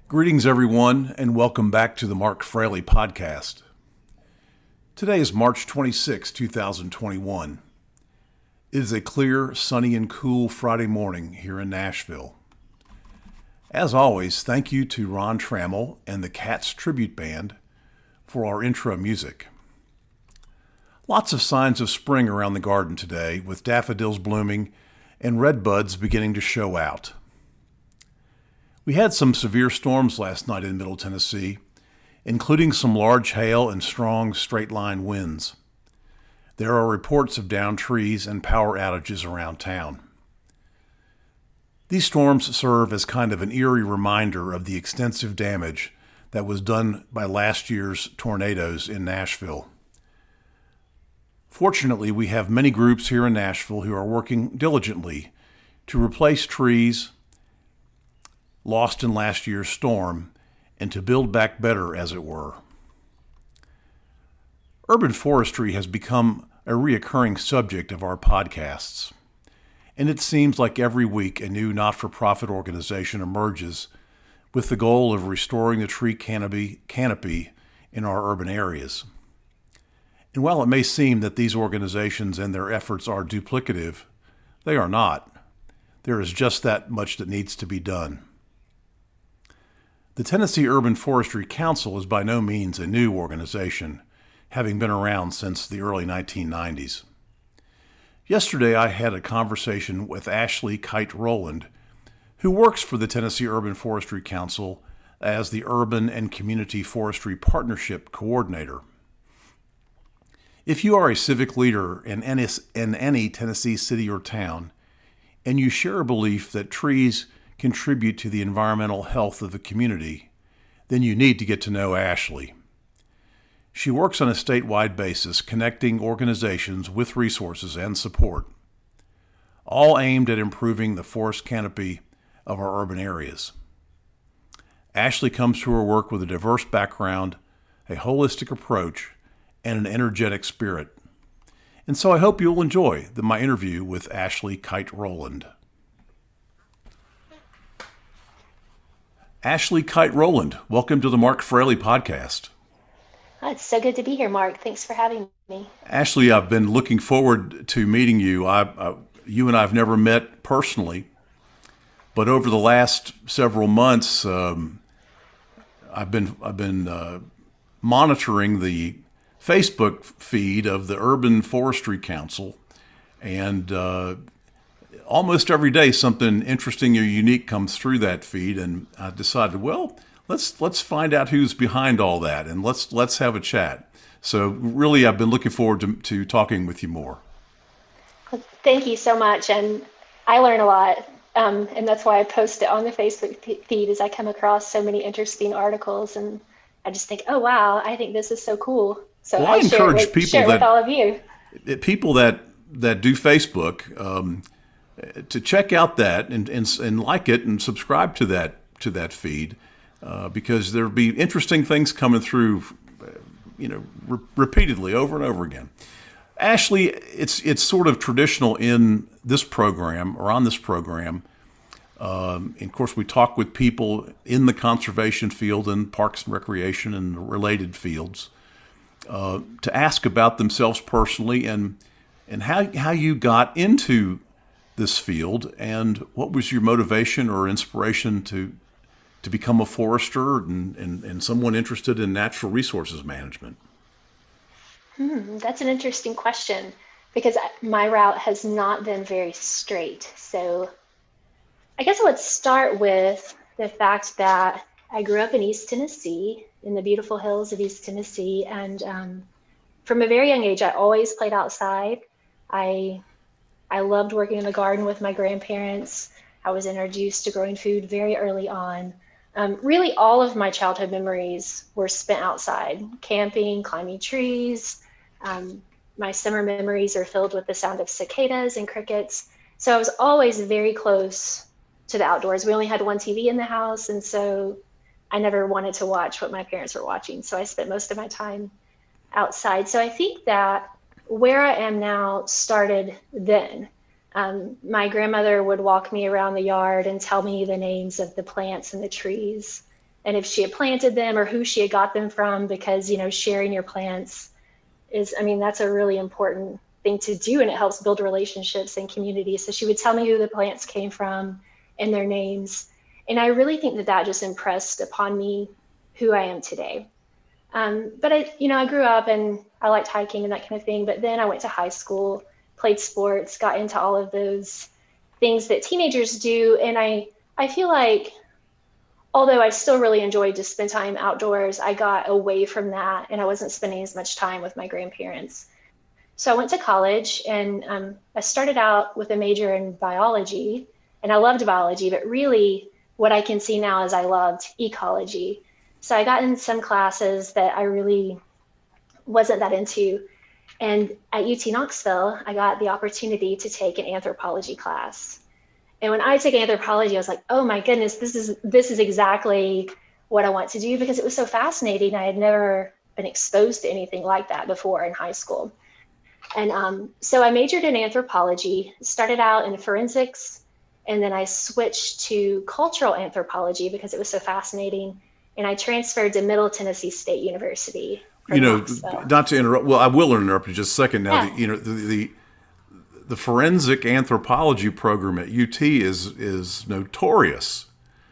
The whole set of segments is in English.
Greetings, everyone, and welcome back to the Mark Fraley Podcast. Today is March 26, 2021. It is a clear, sunny, and cool Friday morning here in Nashville. As always, thank you to Ron Trammell and the Cats Tribute Band for our intro music. Lots of signs of spring around the garden today, with daffodils blooming and redbuds beginning to show out. We had some severe storms last night in Middle Tennessee, including some large hail and strong straight-line winds. There are reports of downed trees and power outages around town. These storms serve as kind of an eerie reminder of the extensive damage that was done by last year's tornadoes in Nashville. Fortunately, we have many groups here in Nashville who are working diligently to replace trees lost in last year's storm and to build back better, as it were. Urban forestry has become a reoccurring subject of our podcasts, and it seems like every week a new not-for-profit organization emerges with the goal of restoring the tree canopy in our urban areas. And while it may seem that these organizations and their efforts are duplicative, they are not. There is just that much that needs to be done. The Tennessee Urban Forestry Council is by no means a new organization, having been around since the early 1990s. Yesterday, I had a conversation with Ashley Kite Rowland, who works for the Tennessee Urban Forestry Council as the Urban and Community Forestry Partnership Coordinator. If you are a civic leader in any Tennessee city or town, and you share a belief that trees contribute to the environmental health of the community, then you need to get to know Ashley. She works on a statewide basis, connecting organizations with resources and support, all aimed at improving the forest canopy of our urban areas. Ashley comes to her work with a diverse background, a holistic approach, and an energetic spirit. And so I hope you'll enjoy my interview with Ashley Kite Rowland. Ashley Kite Rowland, welcome to the Mark Fraley Podcast. Oh, it's so good to be here, Mark. Thanks for having me. Ashley, I've been looking forward to meeting you. You and I have never met personally, but over the last several months, I've been monitoring the Facebook feed of the Urban Forestry Council, and almost every day something interesting or unique comes through that feed, and I decided, well, let's find out who's behind all that, and let's have a chat. So really, I've been looking forward to talking with you more. Well, thank you so much, and I learn a lot, and that's why I post it on the Facebook feed, as I come across so many interesting articles, and I just think, oh wow, I think this is so cool. So well, I encourage share it with all of you. People that do Facebook. To check out that and like it and subscribe to that feed, because there'll be interesting things coming through, repeatedly over and over again. Ashley, it's sort of traditional in this program or on this program. And of course, we talk with people in the conservation field and parks and recreation and related fields to ask about themselves personally and how you got into this field, and what was your motivation or inspiration to become a forester and someone interested in natural resources management? That's an interesting question, because my route has not been very straight. So I guess let's start with the fact that I grew up in East Tennessee, in the beautiful hills of East Tennessee, and from a very young age, I always played outside. I loved working in the garden with my grandparents. I was introduced to growing food very early on. Really, all of my childhood memories were spent outside, camping, climbing trees. My summer memories are filled with the sound of cicadas and crickets. So I was always very close to the outdoors. We only had one TV in the house, and so I never wanted to watch what my parents were watching. So I spent most of my time outside. So I think that where I am now started then. My grandmother would walk me around the yard and tell me the names of the plants and the trees. and if she had planted them or who she had got them from, because, sharing your plants that's a really important thing to do, and it helps build relationships and communities. So she would tell me who the plants came from and their names. And I really think that just impressed upon me who I am today. But I grew up and I liked hiking and that kind of thing. But then I went to high school, played sports, got into all of those things that teenagers do. And I feel like, although I still really enjoyed to spend time outdoors, I got away from that and I wasn't spending as much time with my grandparents. So I went to college, and I started out with a major in biology, and I loved biology, but really what I can see now is I loved ecology. So I got in some classes that I really wasn't that into. And at UT Knoxville, I got the opportunity to take an anthropology class. And when I took anthropology, I was like, oh my goodness, this is exactly what I want to do, because it was so fascinating. I had never been exposed to anything like that before in high school. And so I majored in anthropology, started out in forensics, and then I switched to cultural anthropology because it was so fascinating. And I transferred to Middle Tennessee State University. Not to interrupt. Well, I will interrupt you just a second now. Yeah. The forensic anthropology program at UT is notorious.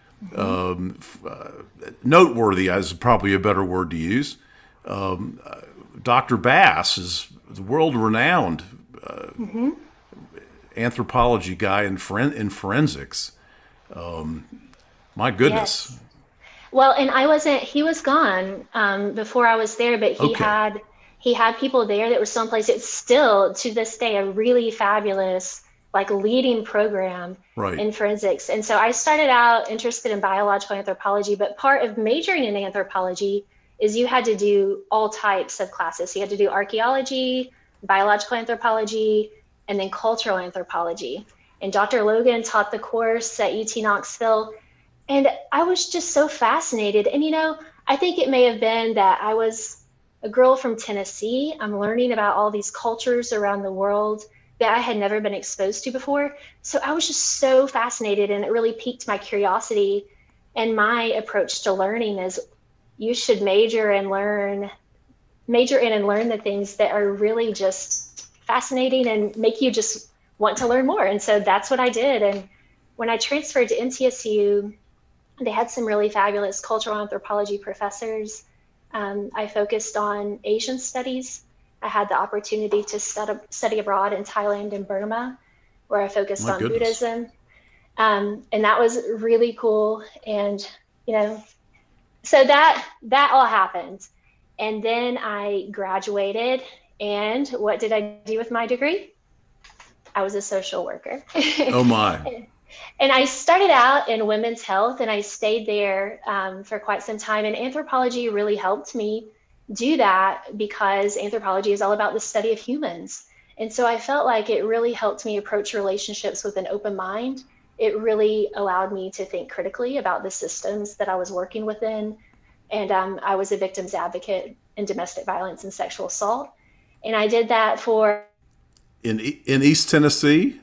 Noteworthy is probably a better word to use. Dr. Bass is the world-renowned anthropology guy in forensics. My goodness. Yes. Well, and he was gone before I was there, but Okay. he had people there that were still in place. It's still to this day a really fabulous, like, leading program Right. in forensics. And so I started out interested in biological anthropology, but part of majoring in anthropology is you had to do all types of classes. So you had to do archaeology, biological anthropology, and then cultural anthropology. And Dr. Logan taught the course at UT Knoxville. And I was just so fascinated. And, I think it may have been that I was a girl from Tennessee. I'm learning about all these cultures around the world that I had never been exposed to before. So I was just so fascinated, and it really piqued my curiosity. And my approach to learning is you should major in and learn the things that are really just fascinating and make you just want to learn more. And so that's what I did. And when I transferred to NTSU, they had some really fabulous cultural anthropology professors. I focused on Asian studies. I had the opportunity to study abroad in Thailand and Burma, where I focused My on goodness. Buddhism. And that was really cool. And, so that all happened. And then I graduated. And what did I do with my degree? I was a social worker. Oh my. And I started out in women's health, and I stayed there for quite some time. And anthropology really helped me do that, because anthropology is all about the study of humans. And so I felt like it really helped me approach relationships with an open mind. It really allowed me to think critically about the systems that I was working within. And I was a victims advocate in domestic violence and sexual assault. And I did that In East Tennessee?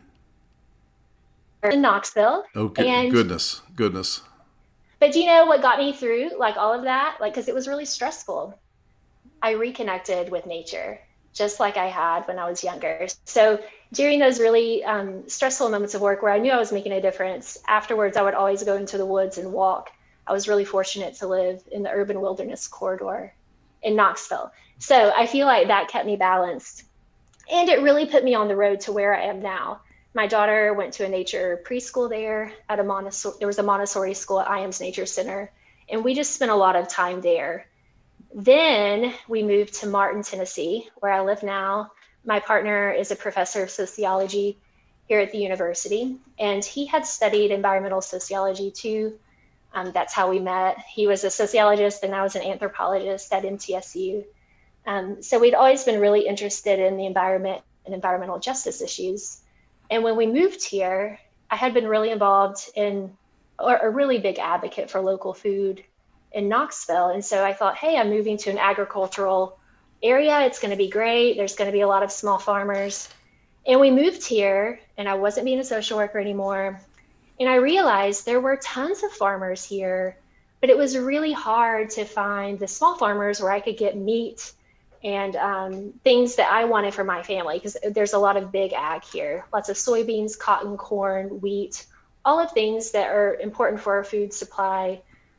in Knoxville. Oh, And goodness. but do you know what got me through like all of that? Like, because it was really stressful. I reconnected with nature just like I had when I was younger. So during those really stressful moments of work where I knew I was making a difference, afterwards I would always go into the woods and walk. I was really fortunate to live in the urban wilderness corridor in Knoxville. So I feel like that kept me balanced. And it really put me on the road to where I am now. My daughter went to a nature preschool there at a Montessori. There was a Montessori school at IAMS Nature Center, and we just spent a lot of time there. Then we moved to Martin, Tennessee, where I live now. My partner is a professor of sociology here at the university, and he had studied environmental sociology too. That's how we met. He was a sociologist, and I was an anthropologist at MTSU. So we'd always been really interested in the environment and environmental justice issues. And when we moved here, I had been really involved in, or a really big advocate for local food in Knoxville. And so I thought, hey, I'm moving to an agricultural area. It's going to be great. There's going to be a lot of small farmers. And we moved here, and I wasn't being a social worker anymore. And I realized there were tons of farmers here, but it was really hard to find the small farmers where I could get meat and things that I wanted for my family, because there's a lot of big ag here, lots of soybeans, cotton, corn, wheat, all of things that are important for our food supply.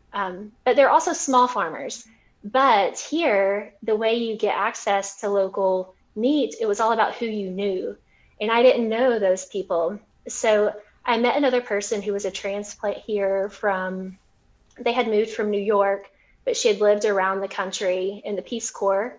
But they're also small farmers. But here, the way you get access to local meat, it was all about who you knew. And I didn't know those people. So I met another person who was a transplant here from, they had moved from New York, but she had lived around the country in the Peace Corps.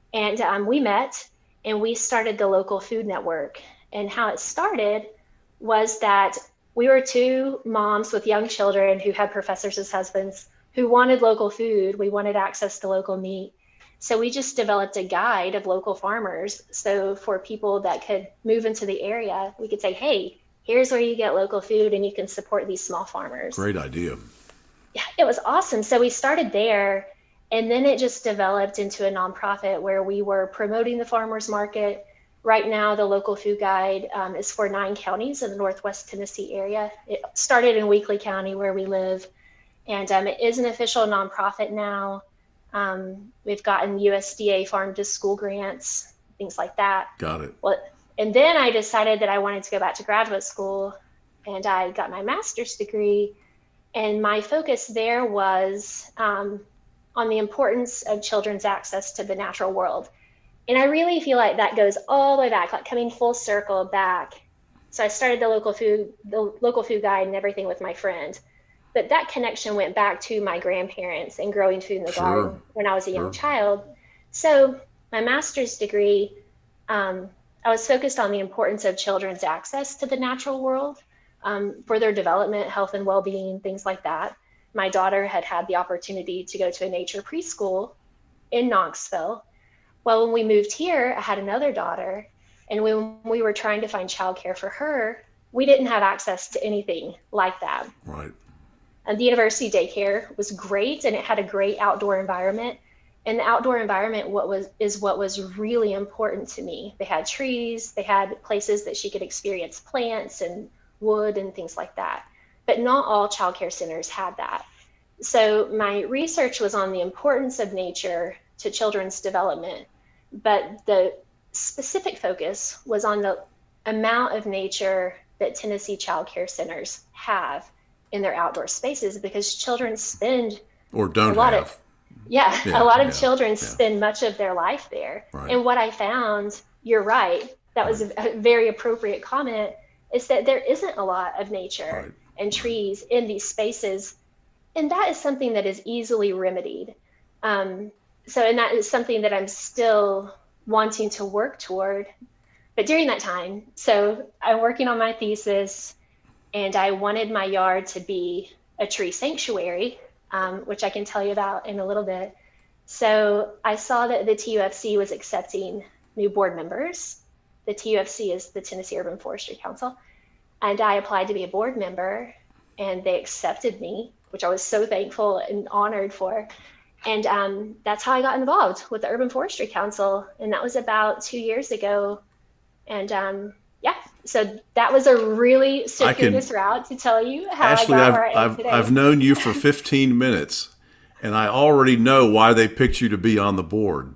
And we met and we started the local food network. And how it started was that we were two moms with young children who had professors as husbands who wanted local food. We wanted access to local meat. So we just developed a guide of local farmers. So for people that could move into the area, we could say, hey, here's where you get local food and you can support these small farmers. Great idea. Yeah, it was awesome. So we started there, and then it just developed into a nonprofit where we were promoting the farmers market. Right now, the local food guide is for 9 counties in the Northwest Tennessee area. It started in Weakley County where we live, and it is an official nonprofit now. We've gotten USDA farm to school grants, things like that. Got it. Well, and then I decided that I wanted to go back to graduate school, and I got my master's degree. And my focus there was on the importance of children's access to the natural world. And I really feel like that goes all the way back, like coming full circle back. So I started the local food guide and everything with my friend. But that connection went back to my grandparents and growing food in the garden when I was a young child. So my master's degree, I was focused on the importance of children's access to the natural world for their development, health and well-being, things like that. My daughter had the opportunity to go to a nature preschool in Knoxville. Well, when we moved here, I had another daughter, and when we were trying to find childcare for her, we didn't have access to anything like that. Right. And the university daycare was great, and it had a great outdoor environment. And the outdoor environment what was really important to me. They had trees, they had places that she could experience plants and wood and things like that. But not all childcare centers had that. So my research was on the importance of nature to children's development, but the specific focus was on the amount of nature that Tennessee childcare centers have in their outdoor spaces, because children spend or don't have. A lot of children spend much of their life there. Right. And what I found, you're right, that was a very appropriate comment, is that there isn't a lot of nature and trees in these spaces. And that is something that is easily remedied. And that is something that I'm still wanting to work toward. But during that time, so I'm working on my thesis, and I wanted my yard to be a tree sanctuary, which I can tell you about in a little bit. So I saw that the TUFC was accepting new board members. The TUFC is the Tennessee Urban Forestry Council. And I applied to be a board member, and they accepted me, which I was so thankful and honored for. And that's how I got involved with the Urban Forestry Council. And that was about 2 years ago. And so that was a really circuitous route to tell you how Ashley, I got where I am today. I've known you for 15 minutes, and I already know why they picked you to be on the board.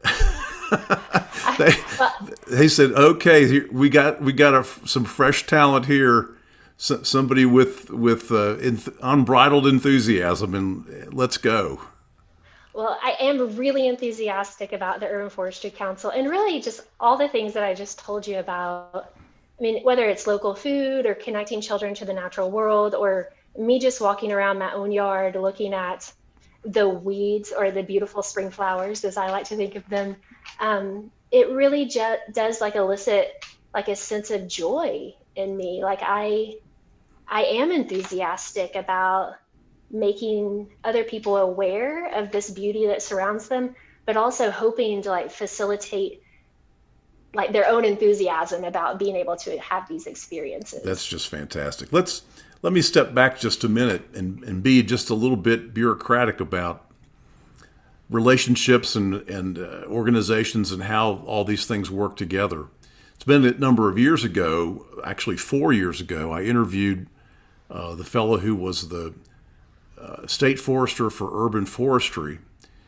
They said, "Okay, we got some fresh talent here, somebody with unbridled enthusiasm, and let's go." Well, I am really enthusiastic about the Urban Forestry Council, and really just all the things that I just told you about. I mean, whether it's local food or connecting children to the natural world, or me just walking around my own yard looking at the weeds or the beautiful spring flowers, as I like to think of them, it really does elicit a sense of joy in me. Like I am enthusiastic about making other people aware of this beauty that surrounds them, but also hoping to facilitate their own enthusiasm about being able to have these experiences. That's just fantastic. Let me step back just a minute and be just a little bit bureaucratic about relationships and organizations and how all these things work together. It's been a number of years ago, actually 4 years ago, I interviewed the fellow who was the state forester for urban forestry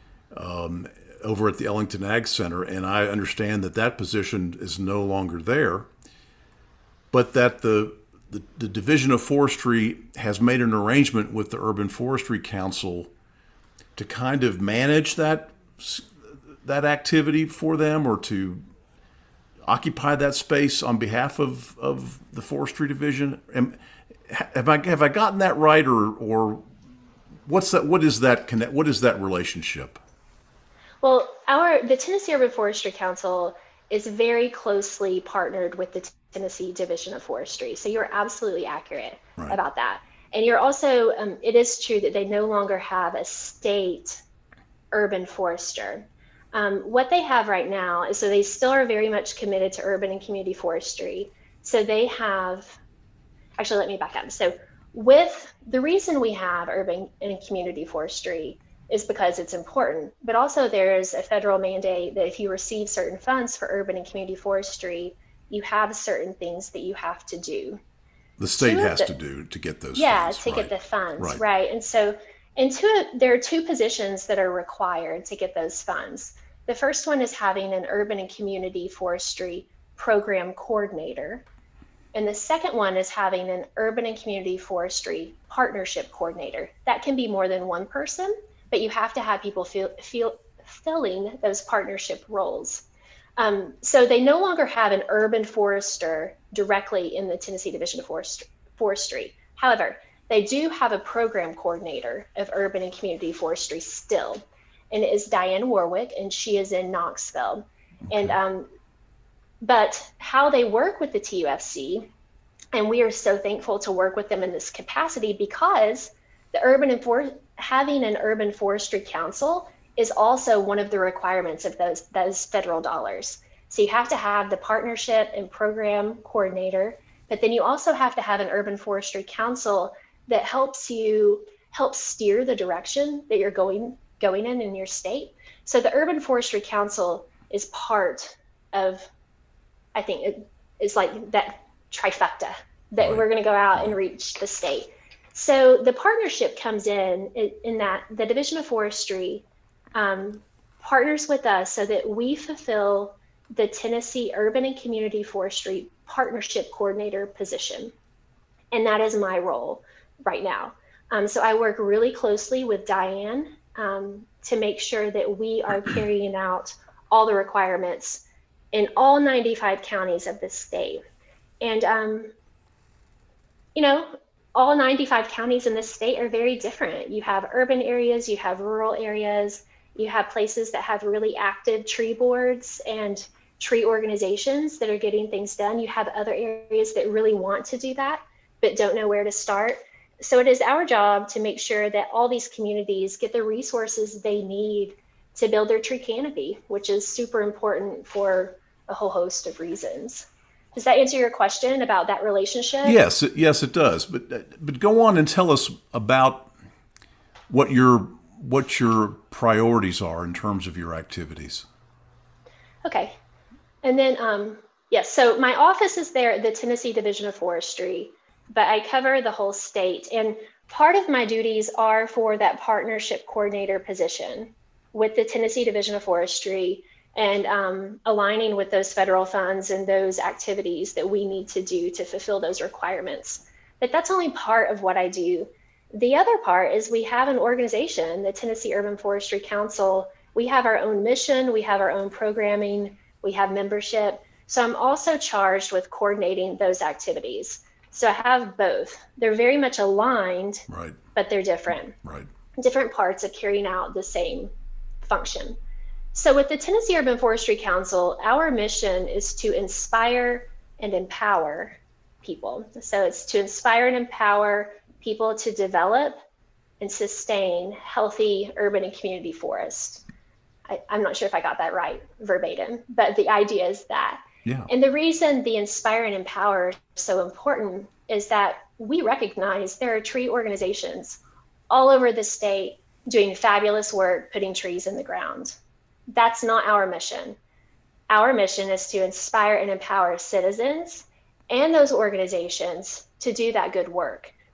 over at the Ellington Ag Center, and I understand that that position is no longer there, but that the Division of Forestry has made an arrangement with the Urban Forestry Council to kind of manage that activity for them, or to occupy that space on behalf of the Forestry Division. Have I gotten that right, or what's that? What is that connect? What is that relationship? Well, the Tennessee Urban Forestry Council is very closely partnered with the Tennessee Division of Forestry. So you're absolutely accurate Right. about that. And you're also, it is true that they no longer have a state urban forester. What they have right now is, so they still are very much committed to urban and community forestry. So they have, actually, let me back up. So with the reason we have urban and community forestry is because it's important, but also there's a federal mandate that if you receive certain funds for urban and community forestry, you have certain things that you have to do. The state has to do to get those Yeah, funds. to get Right. the funds, Right. right? And so, there are two positions that are required to get those funds. The first one is having an urban and community forestry program coordinator. And the second one is having an urban and community forestry partnership coordinator. That can be more than one person, but you have to have people filling those partnership roles. So they no longer have an urban forester directly in the Tennessee Division of Forestry. However, they do have a program coordinator of urban and community forestry still, and it is Diane Warwick, and she is in Knoxville. Okay. And but how they work with the TUFC, and we are so thankful to work with them in this capacity, because having an urban forestry council is also one of the requirements of those federal dollars. So you have to have the partnership and program coordinator, but then you also have to have an urban forestry council that helps steer the direction that you're going in your state. So the Urban Forestry Council is part of, I think it's like that trifecta that Right. we're going to go out and reach the state. So the partnership comes in that the Division of Forestry partners with us so that we fulfill the Tennessee Urban and Community Forestry Partnership Coordinator position. And that is my role right now. So I work really closely with Diane to make sure that we are carrying out all the requirements in all 95 counties of the state. And, all 95 counties in the state are very different. You have urban areas, you have rural areas, you have places that have really active tree boards and tree organizations that are getting things done. You have other areas that really want to do that, but don't know where to start. So it is our job to make sure that all these communities get the resources they need to build their tree canopy, which is super important for a whole host of reasons. Does that answer your question about that relationship? Yes, it does. But go on and tell us about what your priorities are in terms of your activities. Okay. And then, yes, so my office is there at the Tennessee Division of Forestry, but I cover the whole state. And part of my duties are for that partnership coordinator position with the Tennessee Division of Forestry, and aligning with those federal funds and those activities that we need to do to fulfill those requirements. But that's only part of what I do. The other part is we have an organization, the Tennessee Urban Forestry Council. We have our own mission, we have our own programming, we have membership. So I'm also charged with coordinating those activities. So I have both. They're very much aligned, Right. but they're different. Right. Different parts of carrying out the same function. So with the Tennessee Urban Forestry Council, our mission is to inspire and empower people. So it's to inspire and empower people to develop and sustain healthy urban and community forests. I'm not sure if I got that right verbatim, but the idea is that. Yeah. And the reason the inspire and empower is so important is that we recognize there are tree organizations all over the state doing fabulous work putting trees in the ground. That's not our mission. Our mission is to inspire and empower citizens and those organizations to do that good work.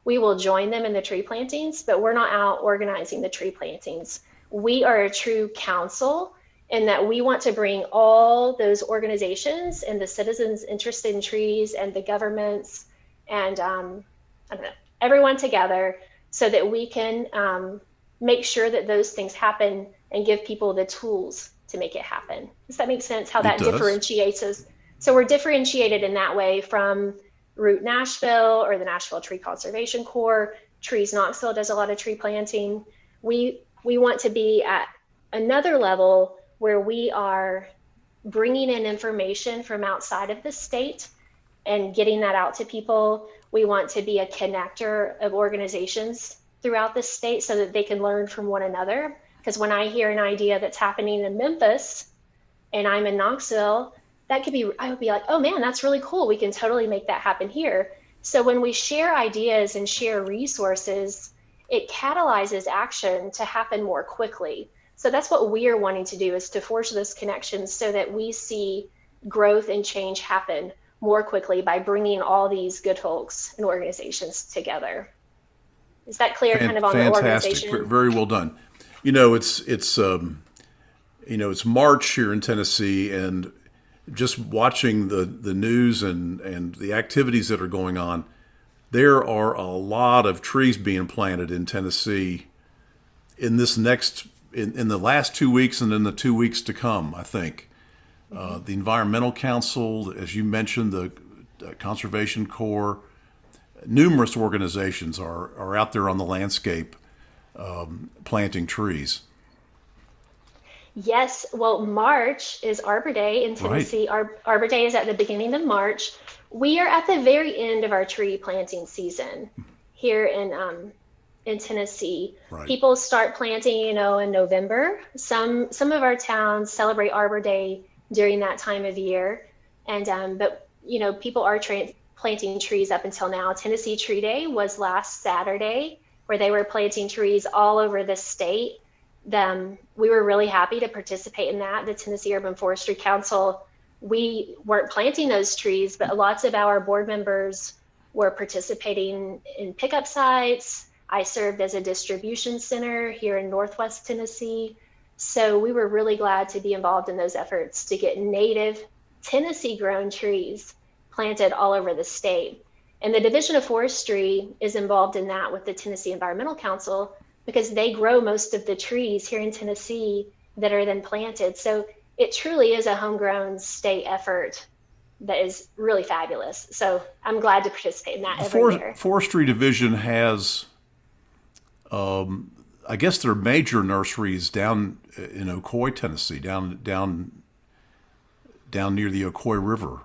we will join them in the tree plantings, but we're not out organizing the tree plantings. We are a true council in that we want to bring all those organizations and the citizens interested in trees and the governments and I don't know, everyone together so that we can make sure that those things happen and give people the tools to make it happen. Does that make sense? How that differentiates us? So we're differentiated in that way from Root Nashville or the Nashville Tree Conservation Corps. Trees Knoxville does a lot of tree planting. We want to be at another level where we are bringing in information from outside of the state and getting that out to people. We want to be a connector of organizations throughout the state so that they can learn from one another. Because when I hear an idea that's happening in Memphis and I'm in Knoxville, I would be like, oh man, that's really cool. We can totally make that happen here. So when we share ideas and share resources, it catalyzes action to happen more quickly. So that's what we are wanting to do, is to forge those connections so that we see growth and change happen more quickly by bringing all these good folks and organizations together. Is that clear kind of on the organization? Fantastic. Very well done. It's March here in Tennessee, and just watching the news and the activities that are going on, there are a lot of trees being planted in Tennessee in the last 2 weeks and in the 2 weeks to come, I think. The Environmental Council, as you mentioned, the Conservation Corps, numerous organizations are out there on the landscape planting trees. Yes, well, March is Arbor Day in Tennessee. Right. Arbor Day is at the beginning of March. We are at the very end of our tree planting season here in Tennessee. Right. People start planting, in November. Some of our towns celebrate Arbor Day during that time of year, but people are planting trees up until now. Tennessee Tree Day was last Saturday, where they were planting trees all over the state. We were really happy to participate in that. The Tennessee Urban Forestry Council, we weren't planting those trees, but lots of our board members were participating in pickup sites. I served as a distribution center here in Northwest Tennessee. So we were really glad to be involved in those efforts to get native Tennessee grown trees planted all over the state. And the Division of Forestry is involved in that with the Tennessee Environmental Council, because they grow most of the trees here in Tennessee that are then planted. So it truly is a homegrown state effort that is really fabulous. So I'm glad to participate in that every year. Forestry Division has, I guess, their major nurseries down in Ocoee, Tennessee, down near the Ocoee River.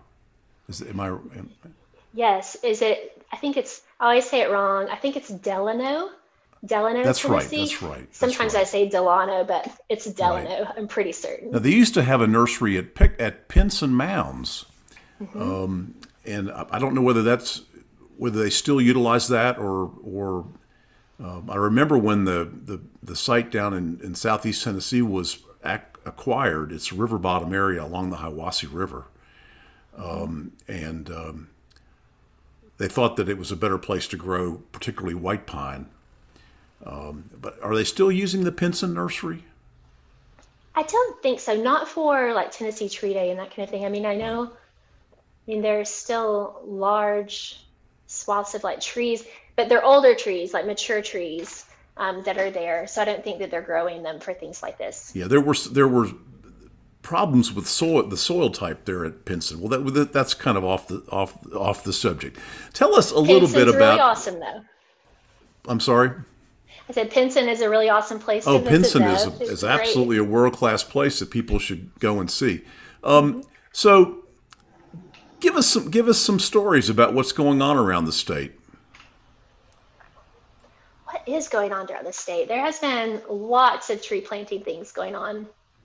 Yes. I always say it wrong. I think it's Delano. Delano, that's Tennessee. That's right. Sometimes I say Delano, but it's Delano. Right. I'm pretty certain. Now, they used to have a nursery at Pinson Mounds, and I don't know whether they still utilize that or I remember when the site down in southeast Tennessee was acquired. It's river bottom area along the Hiwassee River, and they thought that it was a better place to grow, particularly white pine. But are they still using the Pinson nursery? I don't think so. Not for like Tennessee Tree Day and that kind of thing. There's still large swaths of like trees, but they're older trees, like mature trees that are there. So I don't think that they're growing them for things like this. Yeah, there were problems with the soil type there at Pinson. Well, that's kind of off the subject. Tell us a little bit about. Really awesome though. I'm sorry. I said Pinson is a really awesome place to visit. Pinson is absolutely a world-class place that people should go and see. So give us some stories about what's going on around the state. What is going on around the state? There has been lots of tree planting things going on.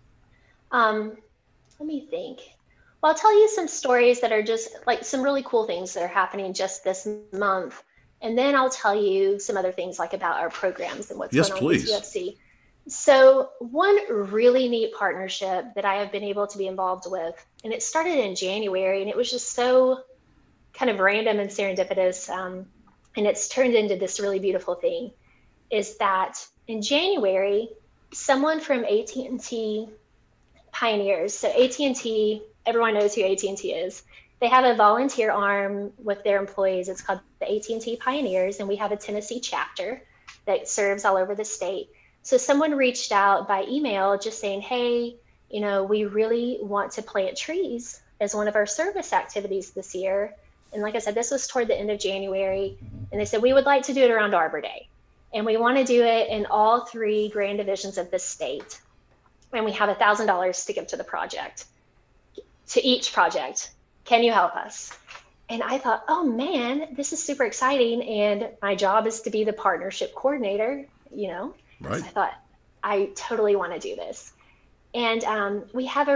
Let me think. Well, I'll tell you some stories that are just like some really cool things that are happening just this month. And then I'll tell you some other things like about our programs and what's going on with UFC. So one really neat partnership that I have been able to be involved with, and it started in January, and it was just so kind of random and serendipitous. and it's turned into this really beautiful thing, is that in January, someone from AT&T Pioneers, so AT&T, everyone knows who AT&T is. They have a volunteer arm with their employees. It's called the AT&T Pioneers, and we have a Tennessee chapter that serves all over the state. So someone reached out by email just saying, hey, we really want to plant trees as one of our service activities this year. And like I said, this was toward the end of January. And they said, we would like to do it around Arbor Day. And we want to do it in all 3 grand divisions of the state. And we have $1,000 to give to the project, to each project. Can you help us? And I thought, oh man, this is super exciting. And my job is to be the partnership coordinator, Right. So I thought, I totally want to do this. And we have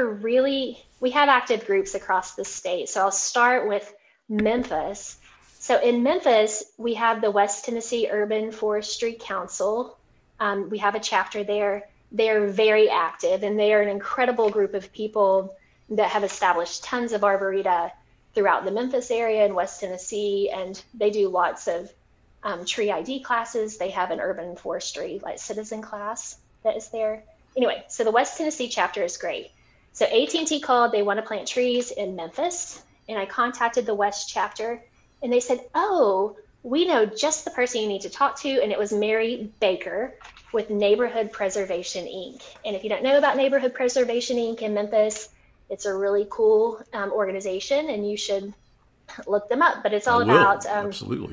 active groups across the state. So I'll start with Memphis. So in Memphis, we have the West Tennessee Urban Forestry Council. We have a chapter there. They're very active, and they are an incredible group of people that have established tons of arboreta throughout the Memphis area and West Tennessee, and they do lots of tree ID classes. They have an urban forestry citizen class that is there. Anyway, so the West Tennessee chapter is great. So AT&T called, they want to plant trees in Memphis, and I contacted the West chapter, and they said, oh, we know just the person you need to talk to, and it was Mary Baker with Neighborhood Preservation Inc. And if you don't know about Neighborhood Preservation Inc. in Memphis, it's a really cool organization, and you should look them up. But it's all about absolutely.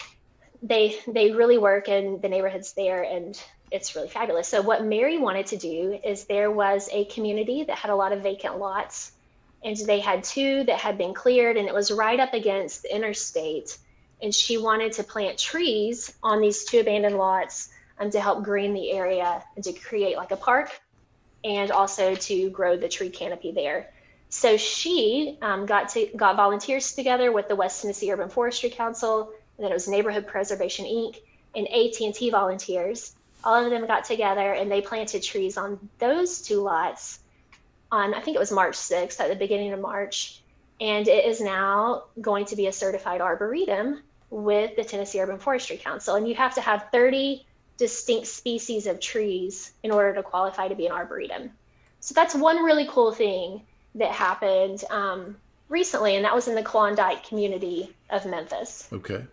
They really work in the neighborhoods there, and it's really fabulous. So what Mary wanted to do is there was a community that had a lot of vacant lots, and they had 2 that had been cleared, and it was right up against the interstate. And she wanted to plant trees on these 2 abandoned lots to help green the area and to create like a park, and also to grow the tree canopy there. So she got volunteers together with the West Tennessee Urban Forestry Council, and then it was Neighborhood Preservation Inc. and AT&T volunteers. All of them got together, and they planted trees on those 2 lots on, I think it was March 6th, at the beginning of March. And it is now going to be a certified arboretum with the Tennessee Urban Forestry Council. And you have to have 30 distinct species of trees in order to qualify to be an arboretum. So that's one really cool thing that happened recently, and that was in the Klondike community of Memphis. Okay.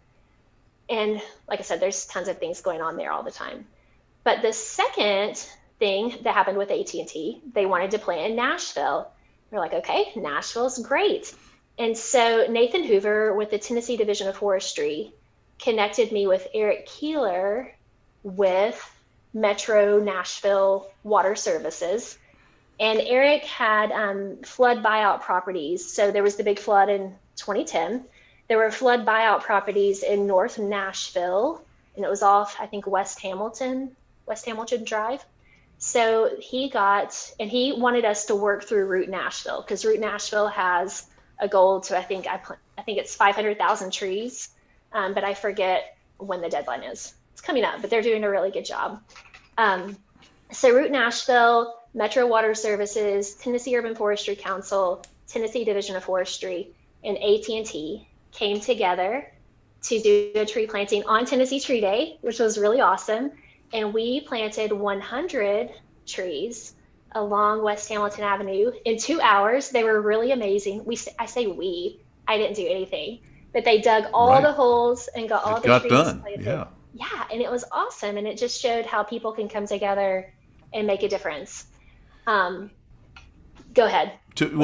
And like I said, there's tons of things going on there all the time. But the second thing that happened with AT&T, they wanted to plant in Nashville. We're like, okay, Nashville's great. And so Nathan Hoover with the Tennessee Division of Forestry connected me with Eric Keeler with Metro Nashville Water Services. And Eric had flood buyout properties. So there was the big flood in 2010. There were flood buyout properties in North Nashville, and it was off, I think, West Hamilton Drive. So he wanted us to work through Route Nashville, because Route Nashville has a goal to, I think it's 500,000 trees, but I forget when the deadline is. It's coming up, but they're doing a really good job. So Route Nashville, Metro Water Services, Tennessee Urban Forestry Council, Tennessee Division of Forestry, and AT&T came together to do a tree planting on Tennessee Tree Day, which was really awesome. And we planted 100 trees along West Hamilton Avenue in 2 hours. They were really amazing. I didn't do anything, but they dug all the holes and got all the trees done. planted. Yeah, and it was awesome. And it just showed how people can come together and make a difference. Go ahead.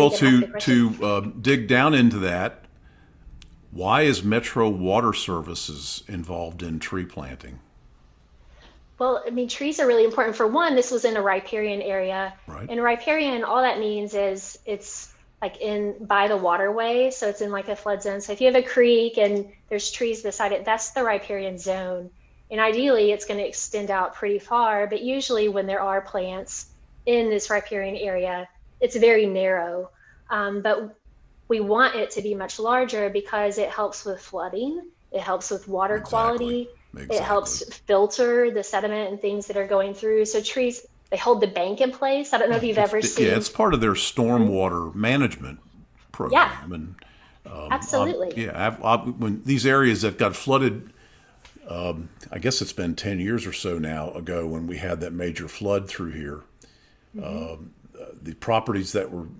To dig down into that, why is Metro Water Services involved in tree planting? Well, I mean, trees are really important. For one, this was in a riparian area. Right. And riparian, all that means is it's like by the waterway. So it's in like a flood zone. So if you have a creek and there's trees beside it, that's the riparian zone. And ideally, it's going to extend out pretty far. But usually when there are plants in this riparian area, it's very narrow. But we want it to be much larger because it helps with flooding. It helps with water quality. It helps filter the sediment and things that are going through. So trees, they hold the bank in place. I don't know if you've ever seen. Yeah, it's part of their stormwater management program. Absolutely. When these areas that got flooded, I guess it's been 10 years or so now ago when we had that major flood through here. Mm-hmm. The properties that were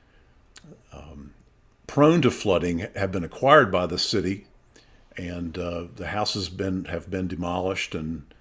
prone to flooding have been acquired by the city, and the houses have been demolished,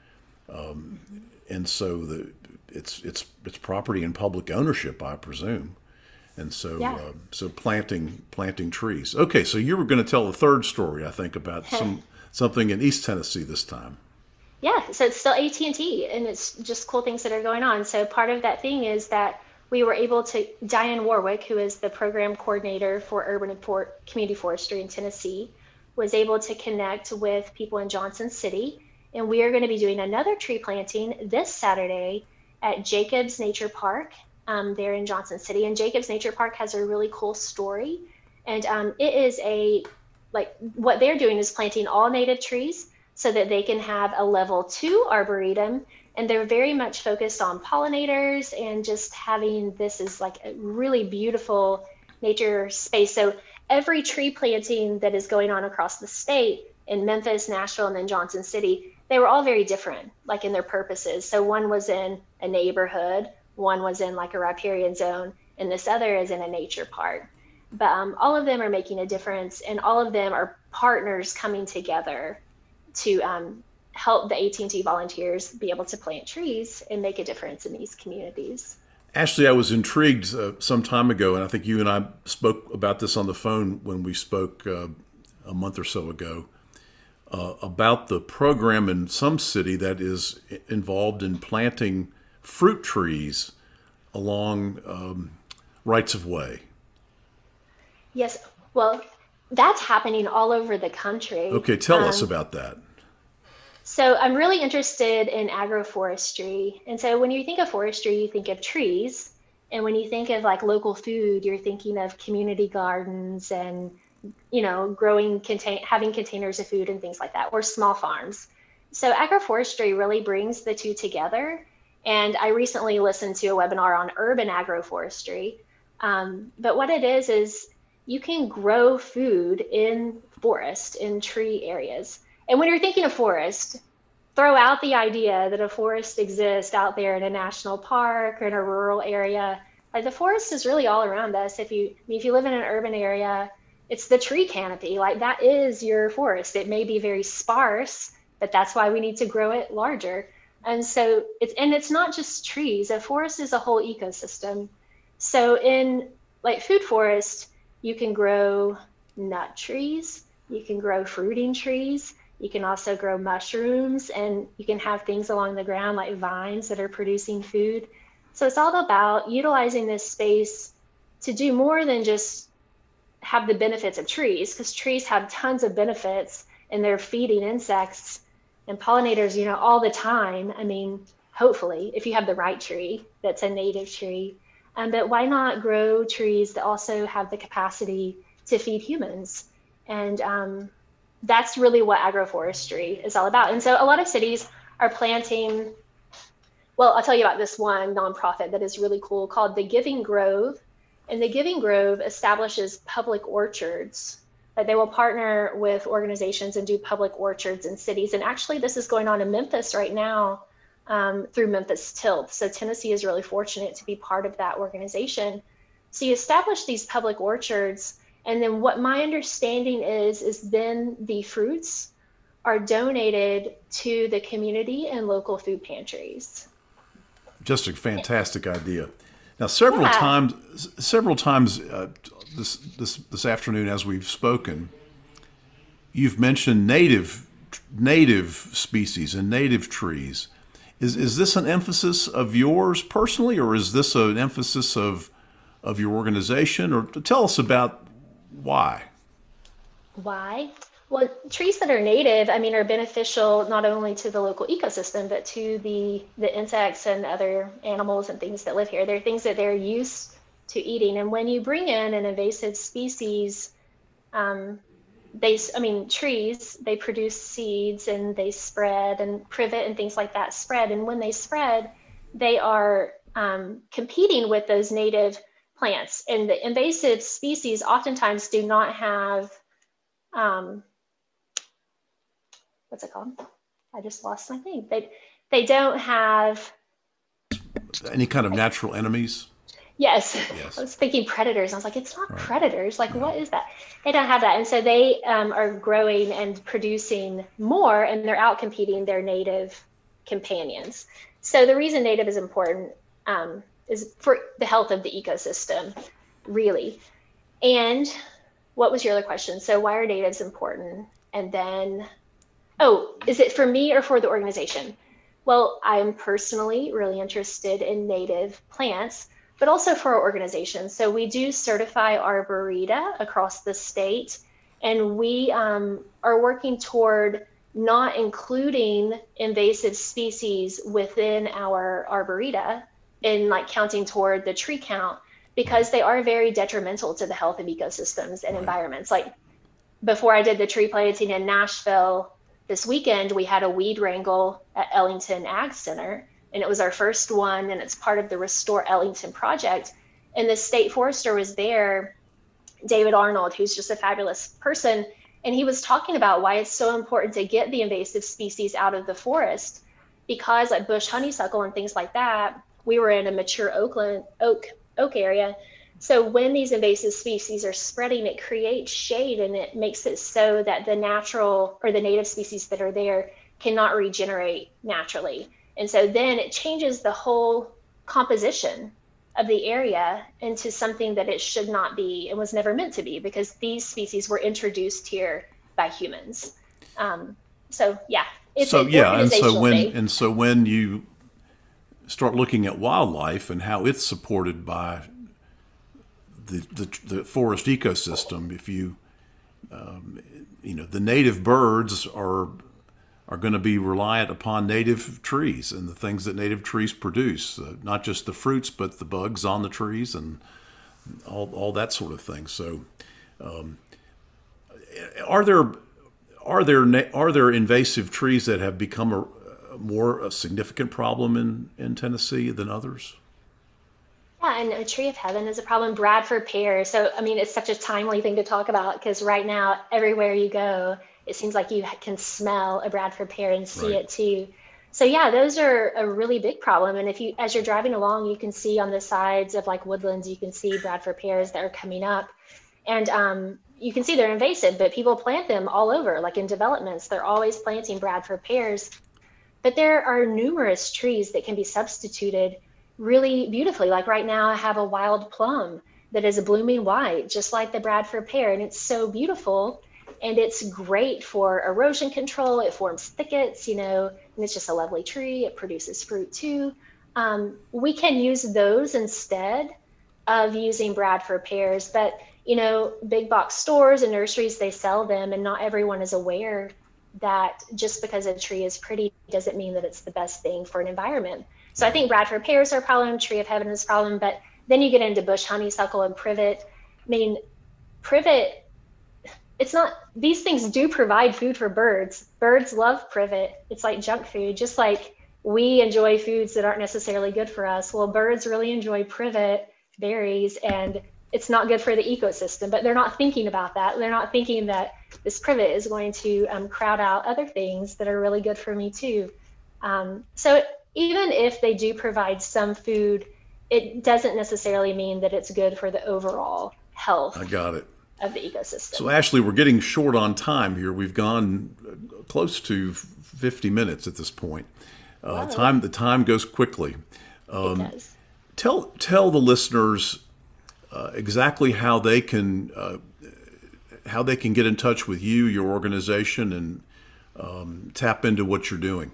and so it's property in public ownership, I presume. And so, Yeah. so planting trees. Okay, so you were going to tell a third story, I think, about something in East Tennessee this time. Yeah, so it's still AT&T, and it's just cool things that are going on. So part of that thing is that we were able to, Diane Warwick, who is the program coordinator for urban and community forestry in Tennessee, was able to connect with people in Johnson City. And we are going to be doing another tree planting this Saturday at Jacobs Nature Park there in Johnson City. And Jacobs Nature Park has a really cool story. And it is what they're doing is planting all native trees so that they can have a level 2 arboretum. And they're very much focused on pollinators and just having this is like a really beautiful nature space. So every tree planting that is going on across the state in Memphis, Nashville, and then Johnson City, they were all very different, like in their purposes. So one was in a neighborhood, one was in like a riparian zone, and this other is in a nature park. But all of them are making a difference, and all of them are partners coming together to help the AT&T volunteers be able to plant trees and make a difference in these communities. Ashley, I was intrigued some time ago, and I think you and I spoke about this on the phone when we spoke a month or so ago, about the program in some city that is involved in planting fruit trees along rights of way. Yes, well, that's happening all over the country. Okay, tell us about that. So I'm really interested in agroforestry. And so when you think of forestry, you think of trees. And when you think of like local food, you're thinking of community gardens and, having containers of food and things like that, or small farms. So agroforestry really brings the two together. And I recently listened to a webinar on urban agroforestry. But what it is you can grow food in forest, in tree areas. And when you're thinking of forest, throw out the idea that a forest exists out there in a national park or in a rural area. Like the forest is really all around us. If you live in an urban area, it's the tree canopy. Like that is your forest. It may be very sparse, but that's why we need to grow it larger. And so it's not just trees. A forest is a whole ecosystem. So in like food forest, you can grow nut trees, you can grow fruiting trees, you can also grow mushrooms, and you can have things along the ground like vines that are producing food. So it's all about utilizing this space to do more than just have the benefits of trees, because trees have tons of benefits and they're feeding insects and pollinators, all the time. I mean, hopefully, if you have the right tree that's a native tree. But why not grow trees that also have the capacity to feed humans? And that's really what agroforestry is all about. And so a lot of cities are planting, well, I'll tell you about this one nonprofit that is really cool called the Giving Grove. And the Giving Grove establishes public orchards. That they will partner with organizations and do public orchards in cities. And actually, this is going on in Memphis right now through Memphis Tilt. So Tennessee is really fortunate to be part of that organization. So you establish these public orchards, and then what my understanding is then the fruits are donated to the community and local food pantries. Just a fantastic idea. Now, Yeah. several times this afternoon, as we've spoken, you've mentioned native species and native trees. Is this an emphasis of yours personally, or is this an emphasis of your organization? Or tell us about why. Why? Well, trees that are native, I mean, are beneficial not only to the local ecosystem, but to the insects and other animals and things that live here. They're things that they're used to eating. And when you bring in an invasive species, trees, they produce seeds and they spread, and privet and things like that spread. And when they spread, they are competing with those native plants. And the invasive species oftentimes do not have, what's it called? I just lost my thing. They don't have any kind of natural enemies. Yes, I Yes. was thinking predators. I was like, it's not Right. predators. Like, No. what is that? They don't have that. And so they are growing and producing more, and they're out competing their native companions. So the reason native is important is for the health of the ecosystem, really. And what was your other question? So why are natives important? And then, oh, is it for me or for the organization? Well, I'm personally really interested in native plants, but also for our organization. So we do certify Arboreta across the state, and we are working toward not including invasive species within our Arboreta in like counting toward the tree count Right. because they are very detrimental to the health of ecosystems and Right. environments. Like before I did the tree planting in Nashville this weekend, we had a weed wrangle at Ellington Ag Center, and it was our first one, and it's part of the Restore Ellington project. And the state forester was there, David Arnold, who's just a fabulous person, and he was talking about why it's so important to get the invasive species out of the forest because like bush honeysuckle and things like that, we were in a mature oak area. So when these invasive species are spreading, it creates shade and it makes it so that the natural or the native species that are there cannot regenerate naturally. And so then it changes the whole composition of the area into something that it should not be and was never meant to be because these species were introduced here by humans. Um, so yeah, it's So an yeah, organizational thing. and so when you start looking at wildlife and how it's supported by the forest ecosystem, if you the native birds are going to be reliant upon native trees and the things that native trees produce, not just the fruits, but the bugs on the trees and all that sort of thing. So, are there are there invasive trees that have become a significant problem in Tennessee than others? Yeah, and a tree of heaven is a problem. Bradford pear. So, I mean, it's such a timely thing to talk about because right now, everywhere you go, it seems like you can smell a Bradford pear and see Right. it too. So, yeah, those are a really big problem. And if you, as you're driving along, you can see on the sides of like woodlands, you can see Bradford pears that are coming up. And you can see they're invasive, but people plant them all over, like in developments. They're always planting Bradford pears. But there are numerous trees that can be substituted really beautifully. Like right now, I have a wild plum that is a blooming white, just like the Bradford pear, and it's so beautiful. And it's great for erosion control. It forms thickets, and it's just a lovely tree. It produces fruit too. We can use those instead of using Bradford pears, but big box stores and nurseries, they sell them, and not everyone is aware that just because a tree is pretty doesn't mean that it's the best thing for an environment. So I Right. think Bradford pears are a problem, tree of heaven is a problem, but then you get into bush honeysuckle and privet. I mean, privet, it's not, these things do provide food for birds. Birds love privet. It's like junk food, just like we enjoy foods that aren't necessarily good for us. Well, birds really enjoy privet berries, and it's not good for the ecosystem, but they're not thinking about that. They're not thinking that this privet is going to crowd out other things that are really good for me too. So even if they do provide some food, it doesn't necessarily mean that it's good for the overall I health got it. of the So, ecosystem. Ashley, we're getting short on time here. We've gone close to 50 minutes at this point. Whoa, The time goes quickly. it does. Tell the listeners exactly how they can get in touch with you, your organization, and tap into what you're doing.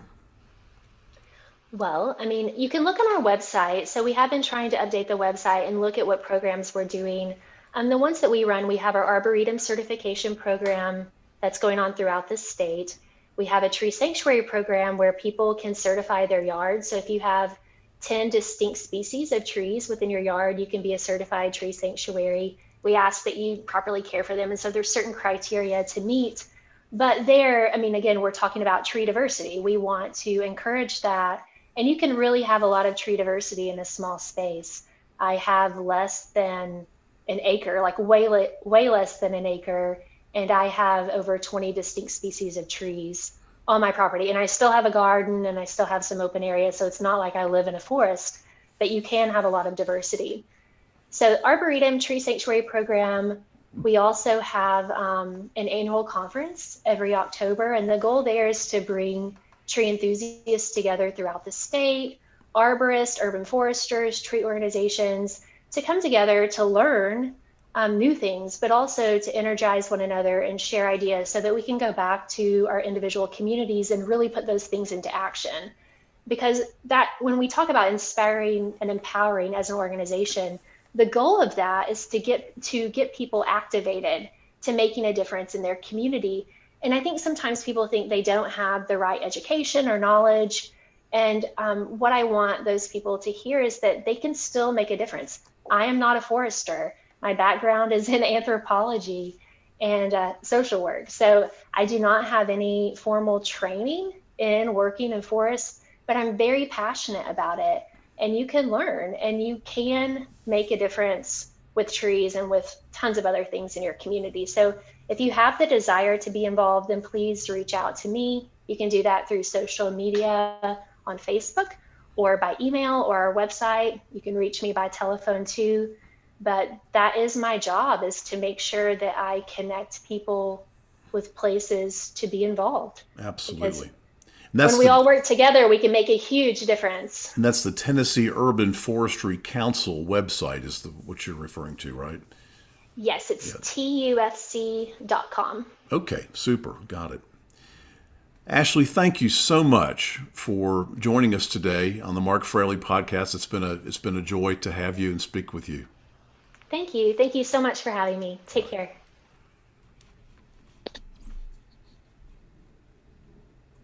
Well, I mean, you can look on our website. So we have been trying to update the website and look at what programs we're doing. The ones that we run, we have our Arboretum certification program that's going on throughout the state. We have a tree sanctuary program where people can certify their yard. So if you have 10 distinct species of trees within your yard, you can be a certified tree sanctuary. We ask that you properly care for them. And so there's certain criteria to meet. But there, I mean, again, we're talking about tree diversity. We want to encourage that, and you can really have a lot of tree diversity in a small space. I have less than an acre, like way less than an acre, and I have over 20 distinct species of trees on my property. And I still have a garden and I still have some open areas, so it's not like I live in a forest, but you can have a lot of diversity. So Arboretum Tree Sanctuary Program, we also have an annual conference every October, and the goal there is to bring tree enthusiasts together throughout the state, arborists, urban foresters, tree organizations, to come together to learn new things, but also to energize one another and share ideas so that we can go back to our individual communities and really put those things into action. Because that, when we talk about inspiring and empowering as an organization, the goal of that is to get people activated to making a difference in their community. And I think sometimes people think they don't have the right education or knowledge. And what I want those people to hear is that they can still make a difference. I am not a forester. My background is in anthropology and social work. So I do not have any formal training in working in forests, but I'm very passionate about it. And you can learn and you can make a difference with trees and with tons of other things in your community. So if you have the desire to be involved, then please reach out to me. You can do that through social media on Facebook or by email or our website. You can reach me by telephone too. But that is my job, is to make sure that I connect people with places to be involved. Absolutely. When we all work together, we can make a huge difference. And that's the Tennessee Urban Forestry Council website is what you're referring to, right? Yes, it's tufc.com. Okay, super. Got it. Ashley, thank you so much for joining us today on the Mark Fraley podcast. It's been a joy to have you and speak with you. Thank you. Thank you so much for having me. Take care.